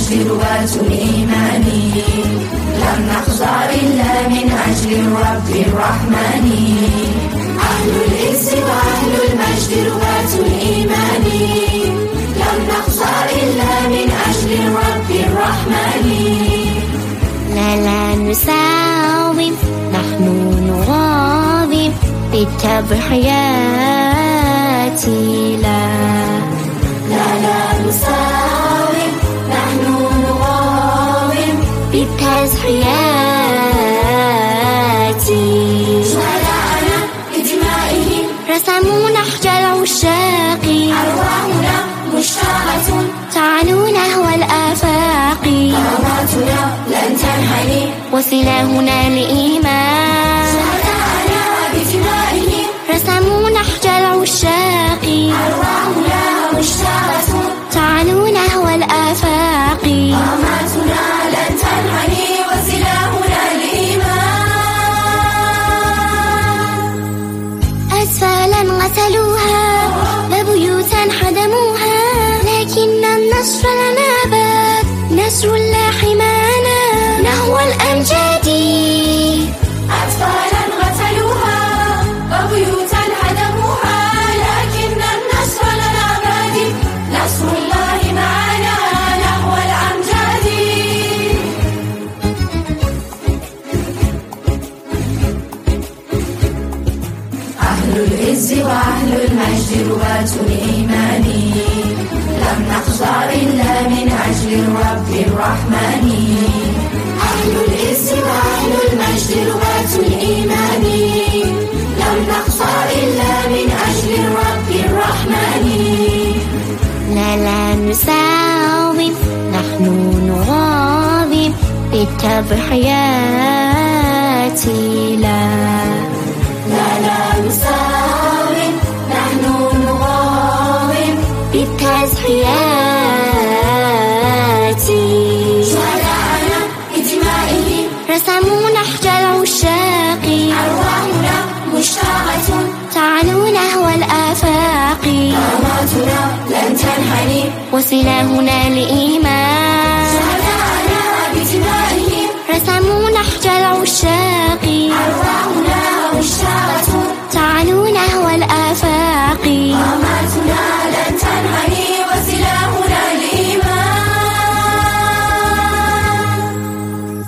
المجد رواة الإيمان، لم نخزع إلا من أجل الرب الرحمن. أهل العز وأهل المجد رواة الإيمان، لم نخزع إلا من أجل الرب الرحمن. لا نساوم، نحن نغاضب بالتضحيات. لا نساوم، نحن نغاضب بالتضحيات. شهداءنا بدمائهم رسموا نحج العشاق، أرواحنا مشتاقة تعلو نحو الآفاق. كراماتنا لن تنحني وسلاحنا الإيمان. شهداءنا بدمائهم رسموا نحج العشاق، أرواحنا مشتاقة تعلو نحو الآفاق. كراماتنا لن تنحني وسلاحنا الإيمان. أسفالا غسلوها وبيوتا حدموها، لكن النصر لنا بات، نصر الله حمانا نحو الأمجاد. أطفالا قتلوها وبيوتا هدموها، لكن النصر لنا بادئ، نصر الله معنا نحو الأمجاد. أهل العز وأهل المجد رواة الإيمان، لم نخزع إلا من أجل الرب الرحمن. أهل العز وأهل المجد رواة الإيمان، لم نخزع إلا من أجل الرب الرحمن. لا نساوم، نحن نغاضب بالتضحيات. لا نساوم، نحن نغاضب بالتضحيات. شهداءنا بدمائهم رسموا نحج العشاق، أرواحنا مشتاقة تعلو نحو الآفاق. كراماتنا لن تنحني وسلاحنا الإيمان. شهداءنا بدمائهم رسموا نحج العشاق، أرواحنا مشتاقة تعلو نحو الآفاق. كراماتنا لن تنحني وسلاحنا الإيمان.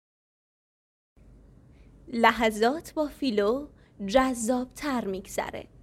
لحظات با فیلو جذاب‌تر می‌گذره.